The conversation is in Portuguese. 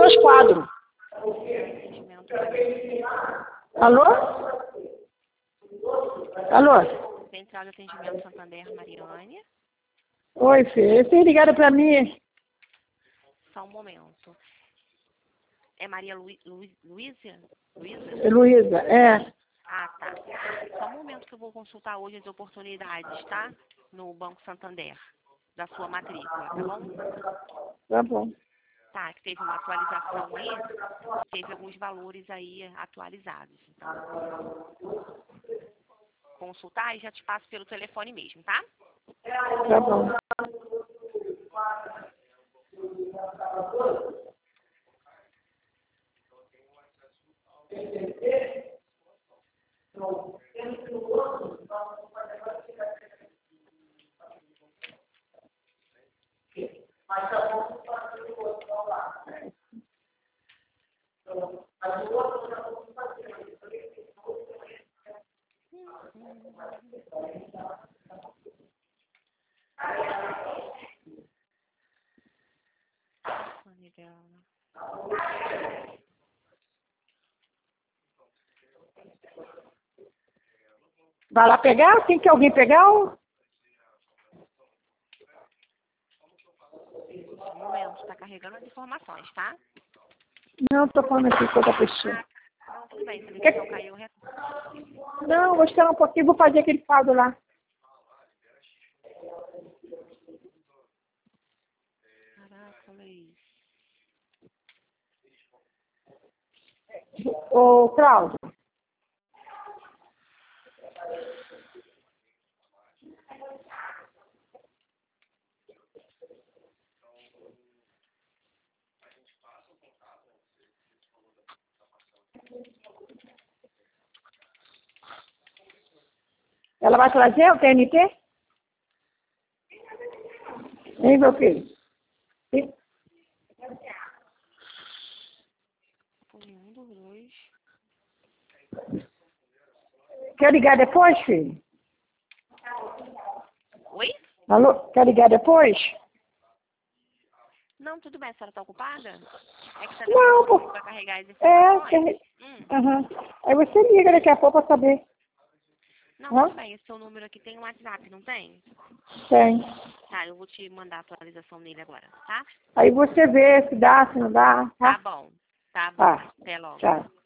2 quadros. Alô? Alô? Central de Atendimento Santander, Mariane. Oi, filha. Vocês ligaram pra mim? Só um momento. É Maria Luísa? Luísa, é. Ah, tá. Só um momento que eu vou consultar hoje as oportunidades, tá? No Banco Santander, da sua matrícula, tá bom? Tá bom. Tá, que teve uma atualização aí, teve alguns valores aí atualizados. Então, consultar e já te passo pelo telefone mesmo, tá? Tá bom. Vai lá pegar? Tem que alguém pegar? Um momento, tá carregando as informações, tá? Não, tô falando aqui com outra pessoa. Não, tudo bem, se a ligação caiu, Não, vou esperar um pouquinho, vou fazer aquele fardo lá. Caraca, Luiz. Ô, Cláudio. Ela vai trazer o TNT? Hein, meu filho? Sim. Foi um dos dois. Quer ligar depois, filho? Oi? Alô? Quer ligar depois? Não, tudo bem, a senhora tá ocupada? É que você Não, pô. para carregar as É, informações? aham. Aí você liga daqui a pouco pra saber. Não, Hã? tudo bem, esse seu número aqui tem um WhatsApp, não tem? Tem. Tá, eu vou te mandar a atualização nele agora, tá? Aí você vê se dá, se não dá, Tá tá? bom. Tá bom. Tá. Até logo. Tchau.